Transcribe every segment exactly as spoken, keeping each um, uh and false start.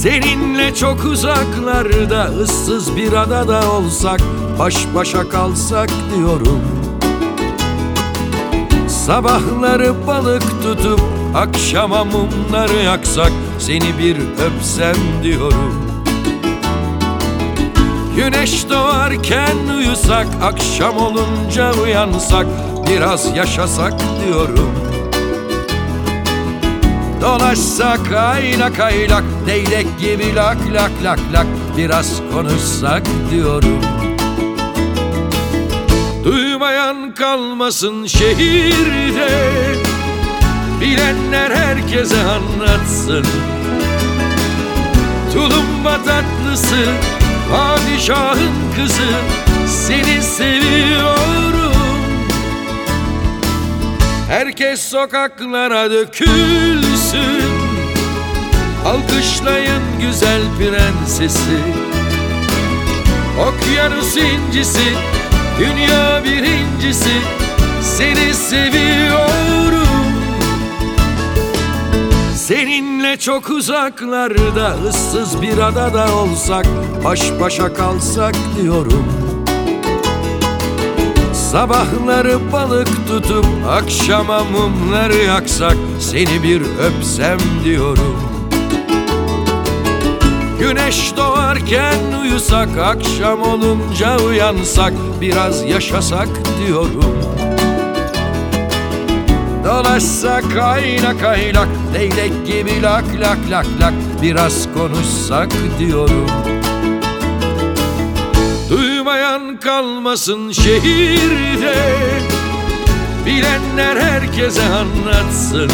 Seninle çok uzaklarda, ıssız bir adada olsak, baş başa kalsak diyorum. Sabahları balık tutup akşama mumları yaksak, seni bir öpsem diyorum. Güneş doğarken uyusak, akşam olunca uyansak, biraz yaşasak diyorum. Dolaşsak aylak aylak, leylek gibi lak lak lak lak, biraz konuşsak diyorum. Duymayan kalmasın şehirde, bilenler herkese anlatsın. Tulumba tatlısı, padişahın kızı, seni seviyorum. Herkes sokaklara dökülsün, alkışlayın güzel prensesi. Okyanus incisi, dünya birincisi, seni seviyorum. Seninle çok uzaklarda, ıssız bir adada olsak, baş başa kalsak diyorum. Sabahları balık tutup akşama mumları yaksak, seni bir öpsem diyorum. Güneş doğarken uyusak, akşam olunca uyansak, biraz yaşasak diyorum. Dolaşsak aylak aylak, leylek gibi lak lak lak lak, biraz konuşsak diyorum. Duymayan kalmasın şehirde, bilenler herkese anlatsın.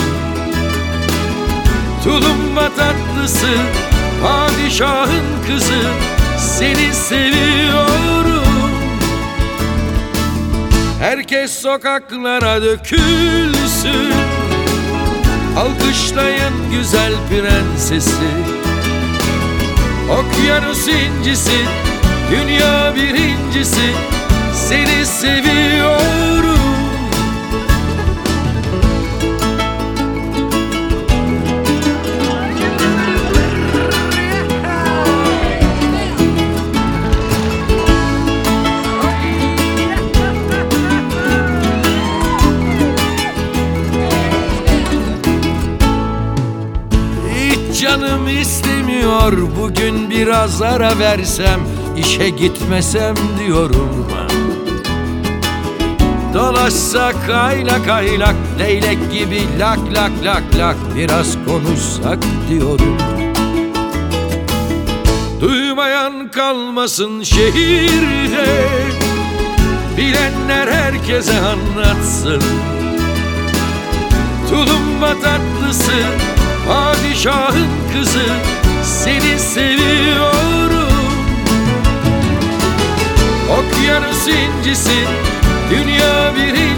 Tulumba tatlısı, padişahın kızı, seni seviyorum. Herkes sokaklara dökülsün, alkışlayın güzel prensesi. Okyanus incisi, dünya birincisi, seni seviyorum. Hiç canım istemiyor bugün biraz ara versem, İşe gitmesem diyorum. Dolaşsak aylak aylak, leylek gibi lak lak lak lak, biraz konuşsak diyorum. Duymayan kalmasın şehirde, bilenler herkese anlatsın. Tulumba tatlısı, padişahın kızı, seni seviyorum. Okyanus incisi, dünya birincisi,